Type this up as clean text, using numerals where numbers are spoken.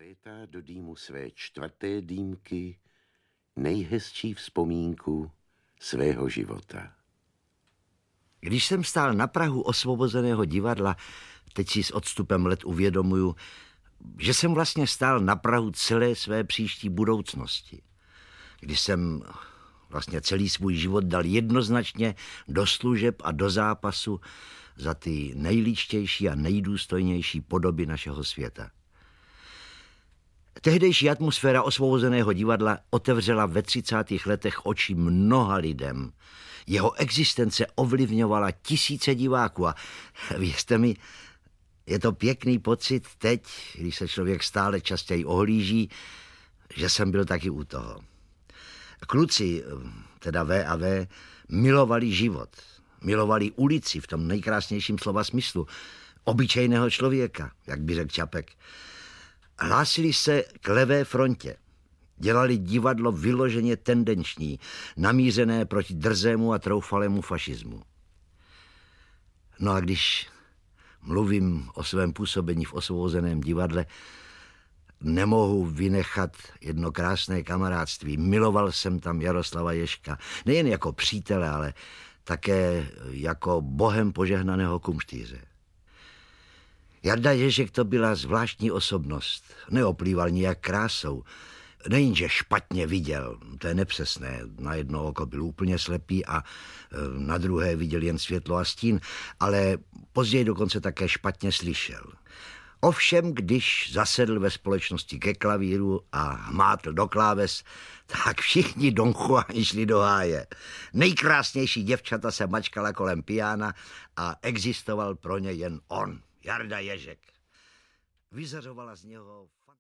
Vlétá do dýmu své čtvrté dýmky nejhezčí vzpomínku svého života. Když jsem stál na prahu Osvobozeného divadla, teď si s odstupem let uvědomuju, že jsem vlastně stál na prahu celé své příští budoucnosti. Když jsem vlastně celý svůj život dal jednoznačně do služeb a do zápasu za ty nejličtější a nejdůstojnější podoby našeho světa. Tehdejší atmosféra Osvobozeného divadla otevřela ve 30. letech oči mnoha lidem. Jeho existence ovlivňovala tisíce diváků a věřte mi, je to pěkný pocit teď, když se člověk stále častěji ohlíží, že jsem byl taky u toho. Kluci, teda V&V, milovali život, milovali ulici v tom nejkrásnějším slova smyslu, obyčejného člověka, jak by řekl Čapek. Hlásili se k levé frontě. Dělali divadlo vyloženě tendenční, namířené proti drzému a troufalému fašismu. No a když mluvím o svém působení v Osvobozeném divadle, nemohu vynechat jedno krásné kamarádství. Miloval jsem tam Jaroslava Ježka, nejen jako přítele, ale také jako bohem požehnaného kumštýře. Jarda Ježek to byla zvláštní osobnost. Neoplýval nijak krásou. Nejenže špatně viděl, to je nepřesné. Na jedno oko byl úplně slepý a na druhé viděl jen světlo a stín, ale později dokonce také špatně slyšel. Ovšem, když zasedl ve společnosti ke klavíru a hmátl do kláves, tak všichni Don Juani šli do háje. Nejkrásnější děvčata se mačkala kolem piána a existoval pro ně jen on, Jarda Ježek. Vyzařovala z něho